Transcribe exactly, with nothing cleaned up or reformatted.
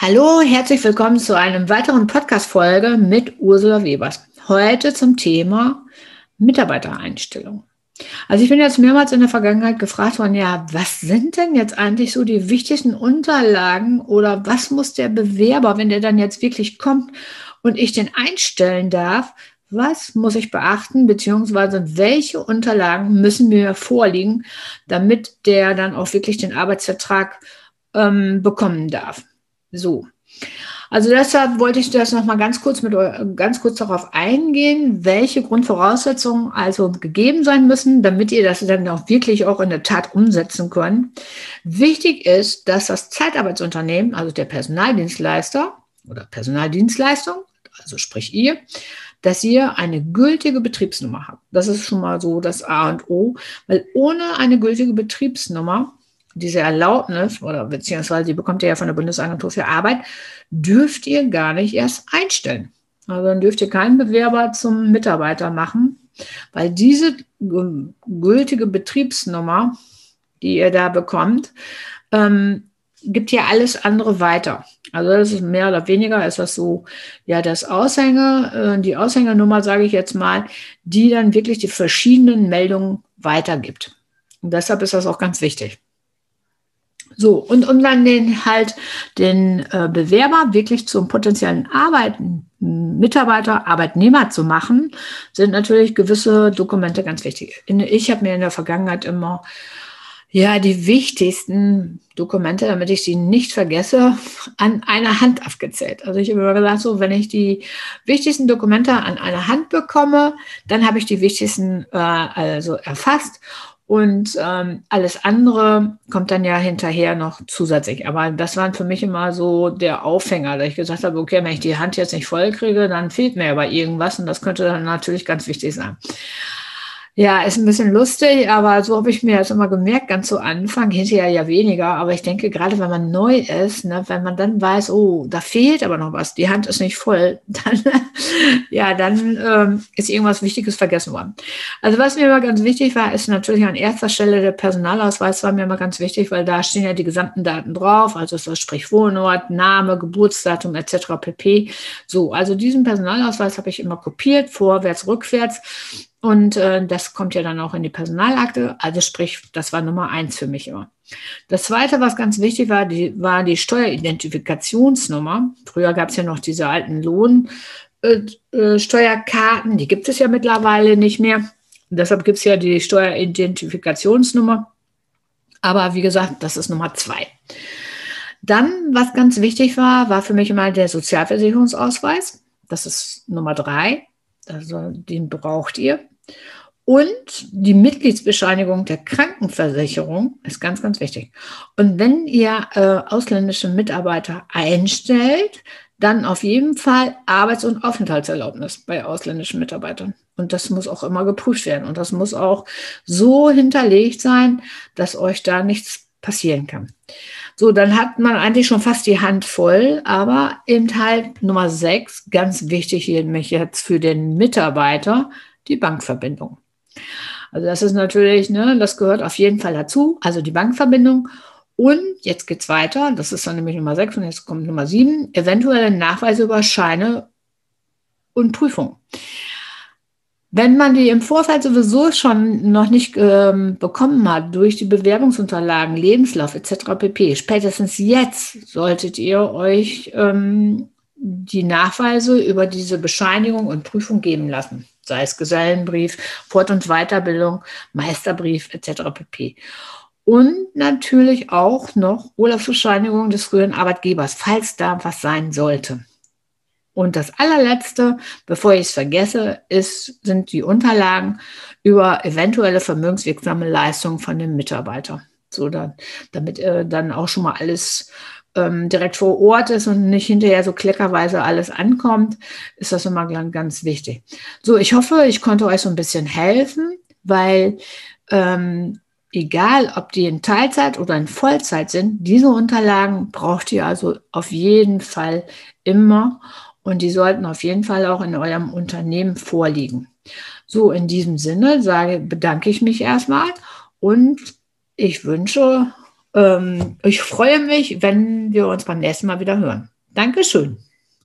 Hallo, herzlich willkommen zu einem weiteren Podcast-Folge mit Ursula Webers. Heute zum Thema Mitarbeitereinstellung. Also ich bin jetzt mehrmals in der Vergangenheit gefragt worden, ja, was sind denn jetzt eigentlich so die wichtigsten Unterlagen oder was muss der Bewerber, wenn der dann jetzt wirklich kommt und ich den einstellen darf, was muss ich beachten, beziehungsweise welche Unterlagen müssen mir vorliegen, damit der dann auch wirklich den Arbeitsvertrag ähm, bekommen darf. So, also deshalb wollte ich das nochmal ganz kurz mit ganz kurz darauf eingehen, welche Grundvoraussetzungen also gegeben sein müssen, damit ihr das dann auch wirklich auch in der Tat umsetzen könnt. Wichtig ist, dass das Zeitarbeitsunternehmen, also der Personaldienstleister oder Personaldienstleistung, also sprich ihr, dass ihr eine gültige Betriebsnummer habt. Das ist schon mal so das A und O, weil ohne eine gültige Betriebsnummer, diese Erlaubnis, oder beziehungsweise die bekommt ihr ja von der Bundesagentur für Arbeit, dürft ihr gar nicht erst einstellen. Also dann dürft ihr keinen Bewerber zum Mitarbeiter machen, weil diese gültige Betriebsnummer, die ihr da bekommt, ähm, gibt ja alles andere weiter. Also das ist mehr oder weniger, ist das so, ja, das Aushänger, äh, die Aushängernummer, sage ich jetzt mal, die dann wirklich die verschiedenen Meldungen weitergibt. Und deshalb ist das auch ganz wichtig. So, und um dann den halt den äh, Bewerber wirklich zum potenziellen Arbeiten, Mitarbeiter, Arbeitnehmer zu machen, sind natürlich gewisse Dokumente ganz wichtig. Ich habe mir in der Vergangenheit immer ja die wichtigsten Dokumente, damit ich sie nicht vergesse, an einer Hand aufgezählt. Also ich habe immer gesagt, so wenn ich die wichtigsten Dokumente an einer Hand bekomme, dann habe ich die wichtigsten äh, also erfasst. Und ähm, alles andere kommt dann ja hinterher noch zusätzlich. Aber das war für mich immer so der Aufhänger, dass ich gesagt habe, okay, wenn ich die Hand jetzt nicht voll kriege, dann fehlt mir aber irgendwas. Und das könnte dann natürlich ganz wichtig sein. Ja, ist ein bisschen lustig, aber so habe ich mir das immer gemerkt, ganz zu Anfang, hinterher ja weniger. Aber ich denke, gerade wenn man neu ist, ne, wenn man dann weiß, oh, da fehlt aber noch was, die Hand ist nicht voll, dann, ja, dann ähm, ist irgendwas Wichtiges vergessen worden. Also was mir immer ganz wichtig war, ist natürlich an erster Stelle der Personalausweis war mir immer ganz wichtig, weil da stehen ja die gesamten Daten drauf, also das sprich Wohnort, Name, Geburtsdatum et cetera pp. So, also diesen Personalausweis habe ich immer kopiert, vorwärts, rückwärts. Und äh, das kommt ja dann auch in die Personalakte. Also sprich, das war Nummer eins für mich immer. Das Zweite, was ganz wichtig war, die, war die Steueridentifikationsnummer. Früher gab es ja noch diese alten Lohnsteuerkarten. Äh, die gibt es ja mittlerweile nicht mehr. Und deshalb gibt es ja die Steueridentifikationsnummer. Aber wie gesagt, das ist Nummer zwei. Dann, was ganz wichtig war, war für mich immer der Sozialversicherungsausweis. Das ist Nummer drei. Also den braucht ihr. Und die Mitgliedsbescheinigung der Krankenversicherung ist ganz, ganz wichtig. Und wenn ihr äh, ausländische Mitarbeiter einstellt, dann auf jeden Fall Arbeits- und Aufenthaltserlaubnis bei ausländischen Mitarbeitern. Und das muss auch immer geprüft werden. Und das muss auch so hinterlegt sein, dass euch da nichts passieren kann. So, dann hat man eigentlich schon fast die Hand voll, aber eben halt Nummer sechs, ganz wichtig hier nämlich jetzt für den Mitarbeiter, die Bankverbindung. Also das ist natürlich, ne, das gehört auf jeden Fall dazu, also die Bankverbindung. Und jetzt geht es weiter, das ist dann nämlich Nummer sechs und jetzt kommt Nummer sieben, eventuelle Nachweise über Scheine und Prüfungen. Wenn man die im Vorfeld sowieso schon noch nicht ähm, bekommen hat, durch die Bewerbungsunterlagen, Lebenslauf et cetera pp., spätestens jetzt solltet ihr euch ähm, die Nachweise über diese Bescheinigung und Prüfung geben lassen. Sei es Gesellenbrief, Fort- und Weiterbildung, Meisterbrief et cetera pp. Und natürlich auch noch Urlaubsbescheinigung des früheren Arbeitgebers, falls da was sein sollte. Und das allerletzte, bevor ich es vergesse, ist, sind die Unterlagen über eventuelle vermögenswirksame Leistungen von dem Mitarbeiter. So dann, damit äh, dann auch schon mal alles ähm, direkt vor Ort ist und nicht hinterher so kleckerweise alles ankommt, ist das immer ganz wichtig. So, ich hoffe, ich konnte euch so ein bisschen helfen, weil ähm, egal, ob die in Teilzeit oder in Vollzeit sind, diese Unterlagen braucht ihr also auf jeden Fall immer. Und die sollten auf jeden Fall auch in eurem Unternehmen vorliegen. So, in diesem Sinne sage, bedanke ich mich erstmal und ich wünsche ähm, ich freue mich, wenn wir uns beim nächsten Mal wieder hören. Dankeschön.